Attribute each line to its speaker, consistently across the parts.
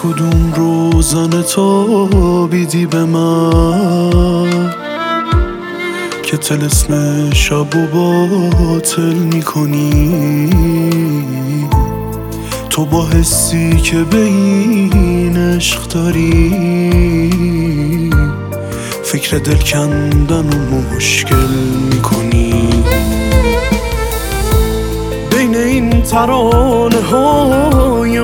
Speaker 1: کدوم روزن تابیدی به من که طلسم شب و باطل میکنی؟ تو با حسی که به این عشق داری فکر دل کندن و مشکل میکنی. بین این ترانه های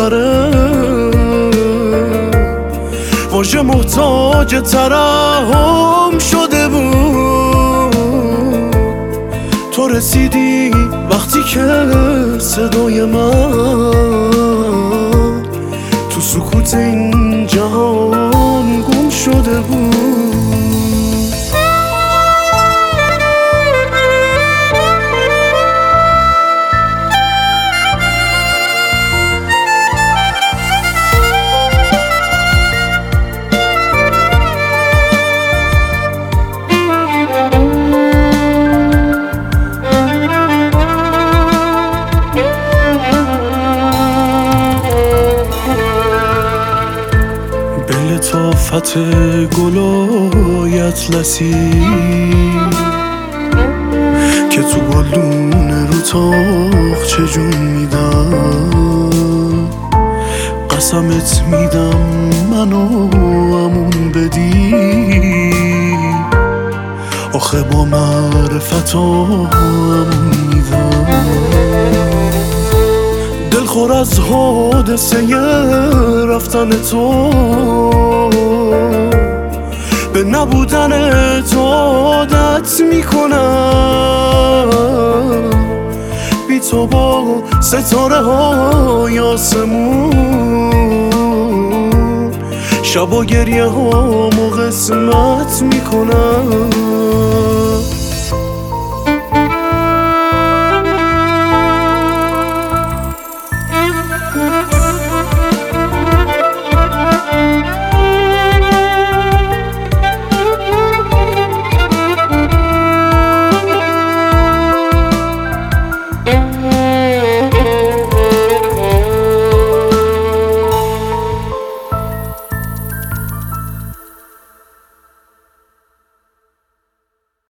Speaker 1: مضطرب واژه محتاج ترحم شده بود. تو رسیدی وقتی که صدای من تو سکوت این جهان گم شده بود. لطافت گلای اطلسی که تو گلدون رو تاقچه جون میدم، قسمت میدم منو امون بدی. آخه با معرفت امون میدم. دلخور از حادثه رفتن تو به نبودن تو عادت میکنم. بی تو با ستاره های آسمون شب و گریه هامو قسمت میکنم.